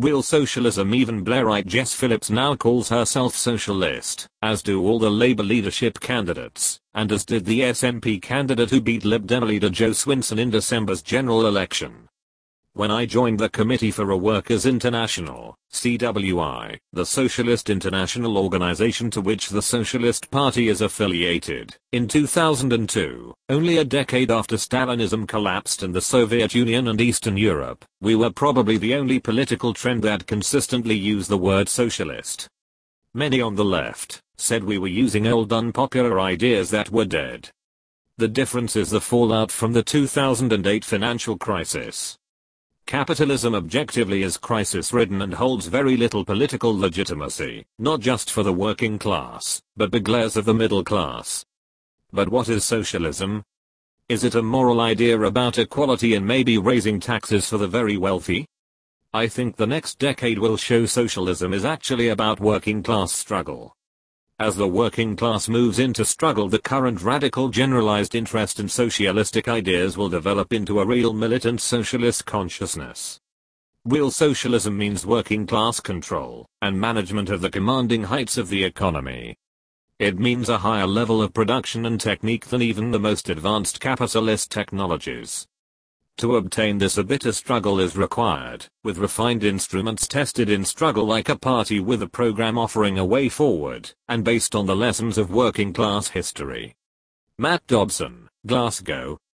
Real socialism. Even Blairite Jess Phillips now calls herself socialist, as do all the Labour leadership candidates, and as did the SNP candidate who beat Lib Dem leader Joe Swinson in December's general election. When I joined the Committee for a Workers' International, CWI, the Socialist International organization to which the Socialist Party is affiliated, in 2002, only a decade after Stalinism collapsed in the Soviet Union and Eastern Europe, we were probably the only political trend that consistently used the word socialist. Many on the left said we were using old unpopular ideas that were dead. The difference is the fallout from the 2008 financial crisis. Capitalism objectively is crisis-ridden and holds very little political legitimacy, not just for the working class, but the glares of the middle class. But what is socialism? Is it a moral idea about equality and maybe raising taxes for the very wealthy? I think the next decade will show socialism is actually about working class struggle. As the working class moves into struggle, the current radical generalized interest in socialistic ideas will develop into a real militant socialist consciousness. Real socialism means working class control and management of the commanding heights of the economy. It means a higher level of production and technique than even the most advanced capitalist technologies. To obtain this, a bitter struggle is required, with refined instruments tested in struggle, like a party with a program offering a way forward, and based on the lessons of working class history. Matt Dobson, Glasgow,